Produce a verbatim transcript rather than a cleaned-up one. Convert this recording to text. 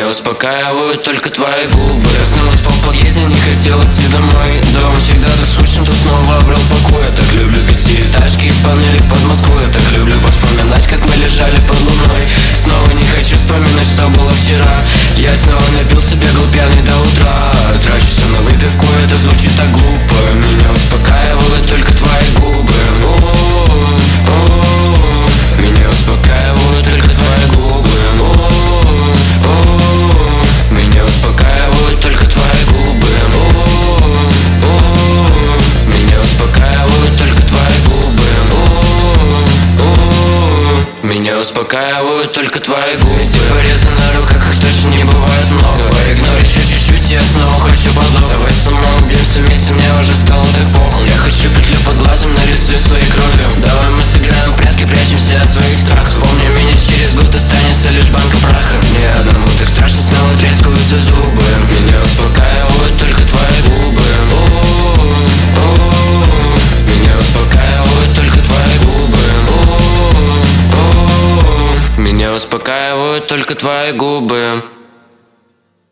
Меня успокаивают только твои губы. Я снова спал в подъезде, не хотел идти домой. Дома всегда ты скучен, тут снова обрел покой. Я так люблю пятиэтажки из панелек под Москвой. Я так люблю вспоминать, как мы лежали под луной. Снова не хочу вспоминать, что было вчера. Я снова напился, бегал пьяный до утра. Трачу все на выпивку, это звучит так глупо. Меня успокаивают только твои губы. О-о-о-о. Меня успокаивают только твои губы. О-о-о-о. Меня успокаивают только твои губы. О-о-о-о. Меня успокаивают только твои губы. О-о-о-о. Меня успокаивают только твои губы. Эти порезы на руках, их точно не бывает много. Поигнорь еще чуть-чуть, я снова хочу подох. Давай самоубьемся вместе, мне уже стало так похуй. Я хочу петлю под глазом, нарисуй своей кровью. Давай мы сыграем в прятки, прячемся от своих страхов. Вспомни меня через год, останется лишь банка праха. Мне одному так страшно, снова трескаются зубы. Меня успокаивают только твои губы. О-о-о-о. Меня успокаивают только твои губы. О-о-о-о. Меня успокаивают только твои губы.